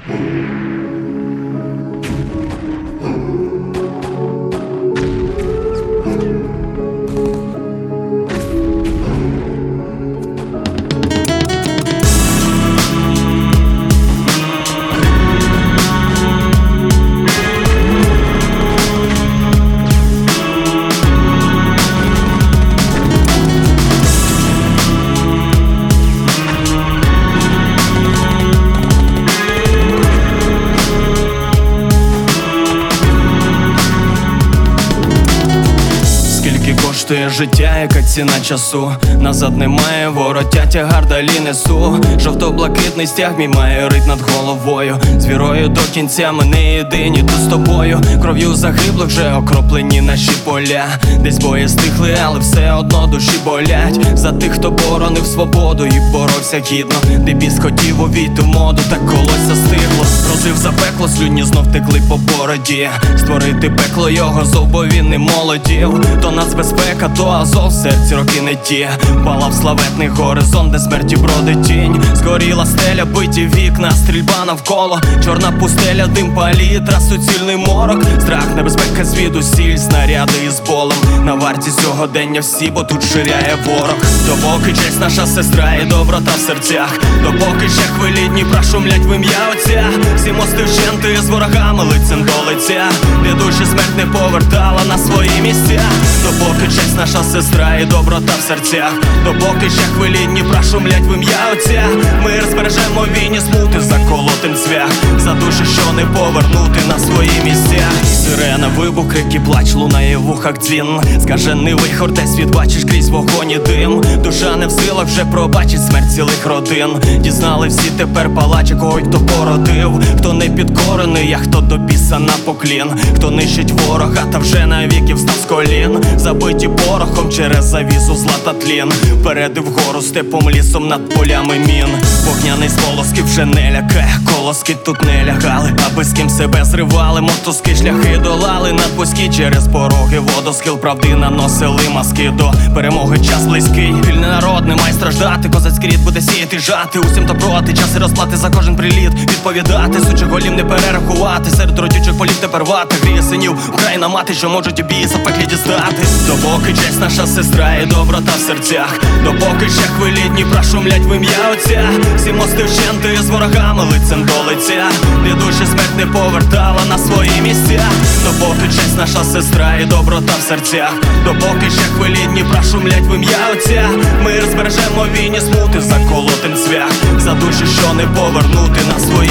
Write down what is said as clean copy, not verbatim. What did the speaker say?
Коштує життя, яка ціна часу. Назад немає вороття, тягар далі несу. Жовто-блакитний стяг мій має рить над головою. З вірою до кінця ми не єдині тут з тобою. Кров'ю загиблих вже окроплені наші поля. Десь бої стихли, але все одно душі болять. За тих, хто боронив свободу і боровся гідно. Де біс хотів увійти в моду, так колося стигло. Просив за пекло, слюні знов текли по бороді. Створити пекло його зов, бо він не молодів. То нацбезпека, то Азов, в серці роки не ті. Палав славетний горизонт, де смерті бродить тінь. Згоріла стеля, биті вікна, стрільба навколо. Чорна пустеля, дим палітра, суцільний морок. Страх, небезпека звідусіль, снаряди із болем. На варті сьогодення всі, бо тут ширяє ворог. Допоки честь наша сестра і доброта в серцях. Допоки ще хвилі Дніпра шумлять в ім'я Отця. Всі мости вщенти з ворогами лицем до лиця. Де душі смерть не повертала на свої місця. Допоки честь наша сестра і доброта в серцях. Допоки ще хвилі Дніпра шумлять в ім'я Отця. Ми збережемо війні смути, заколотим цвях. За душі, що не повернути на свої місця. Сирена, вибух, крики, плач, лунає в ухах дзвін. Скажений вихор, десь відбачиш крізь вогонь і дим. Душа не в силах вже пробачить смерть цілих родин. Дізнали всі тепер палачі, кого й хто породив. Хто не підкорений, а хто до біса на поклін. Хто нищить ворога, та вже навіки встав з колін. Забиті порохом через завісу зла та тлін. Вперед і вгору степом, лісом над полями мін. Вогняний з волосків вже не лякає. Колоски тут не лягали, аби з ким себе зривали. Мотузки шляхи долали надвузькі через пороги. Водосхил правди наносили маски. До перемоги час близький. Вільний народ не має страждати. Козацький рід буде сіяти, жати. Усім то проти, час і розплати за кожен приліт. Відповідати, сучих голів не перерахувати. Серед родючих полів тепер вати. Гріє синів, Україна мати, що можуть у бій запеклі дістати. Допоки честь наша сестра і доброта в серцях. Допоки ще хвилі Дніпра шумлять в ім'я Отця. Всі мости вщенти з ворогами лицем до лиця. Де душі смерть не повертала на свої місця. Допоки честь наша сестра і доброта в серцях. Допоки ще хвилі Дніпра шумлять в ім'я Отця. Ми збережемо війні смути, заколотим цвях. За душі, що не повернути на свої